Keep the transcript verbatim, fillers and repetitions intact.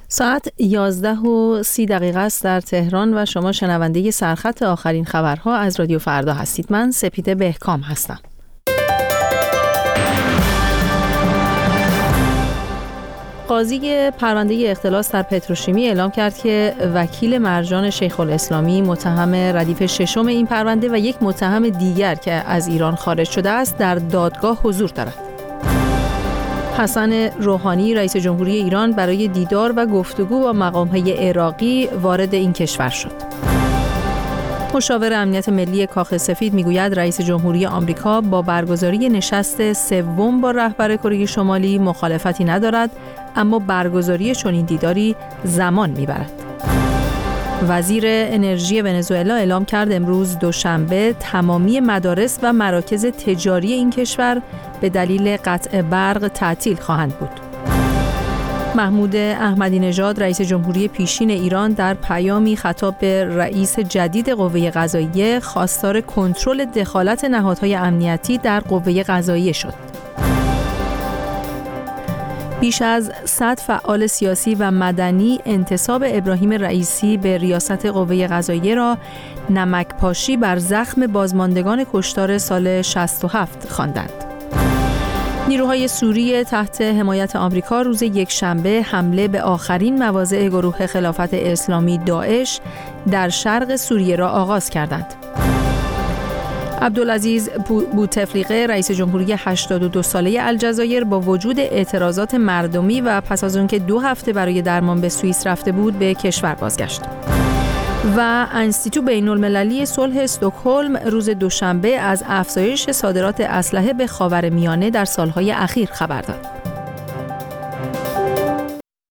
ساعت یازده و سی دقیقه است در تهران و شما شنونده سرخط آخرین خبرها از رادیو فردا هستید. من سپیده بهکام هستم. قاضی پرونده اختلاس در پتروشیمی اعلام کرد که وکیل مرجان شیخ الاسلامی متهم ردیف ششم این پرونده و یک متهم دیگر که از ایران خارج شده است در دادگاه حضور دارد. حسن روحانی رئیس جمهوری ایران برای دیدار و گفتگو با مقام‌های عراقی وارد این کشور شد. مشاور امنیت ملی کاخ سفید میگوید رئیس جمهوری آمریکا با برگزاری نشست سوم با رهبر کره شمالی مخالفتی ندارد، اما برگزاری چنین دیداری زمان میبرد. وزیر انرژی ونزوئلا اعلام کرد امروز دوشنبه تمامی مدارس و مراکز تجاری این کشور به دلیل قطع برق تعطیل خواهند بود. محمود احمدی نژاد رئیس جمهوری پیشین ایران در پیامی خطاب به رئیس جدید قوه قضاییه خواستار کنترل دخالت نهادهای امنیتی در قوه قضاییه شد. بیش از صد فعال سیاسی و مدنی انتساب ابراهیم رئیسی به ریاست قوه قضاییه را نمکپاشی بر زخم بازماندگان کشتار سال شصت و هفت خواندند. نیروهای سوریه تحت حمایت آمریکا روز یکشنبه حمله به آخرین مواضع گروه خلافت اسلامی داعش در شرق سوریه را آغاز کردند. عبدالعزیز بوتفلیقه رئیس جمهوری هشتاد و دو ساله الجزایر با وجود اعتراضات مردمی و پس از آنکه دو هفته برای درمان به سوئیس رفته بود به کشور بازگشت. و انستیتو بین‌المللی صلح استکهلم روز دوشنبه از افزایش صادرات اسلحه به خاورمیانه در سالهای اخیر خبر داد.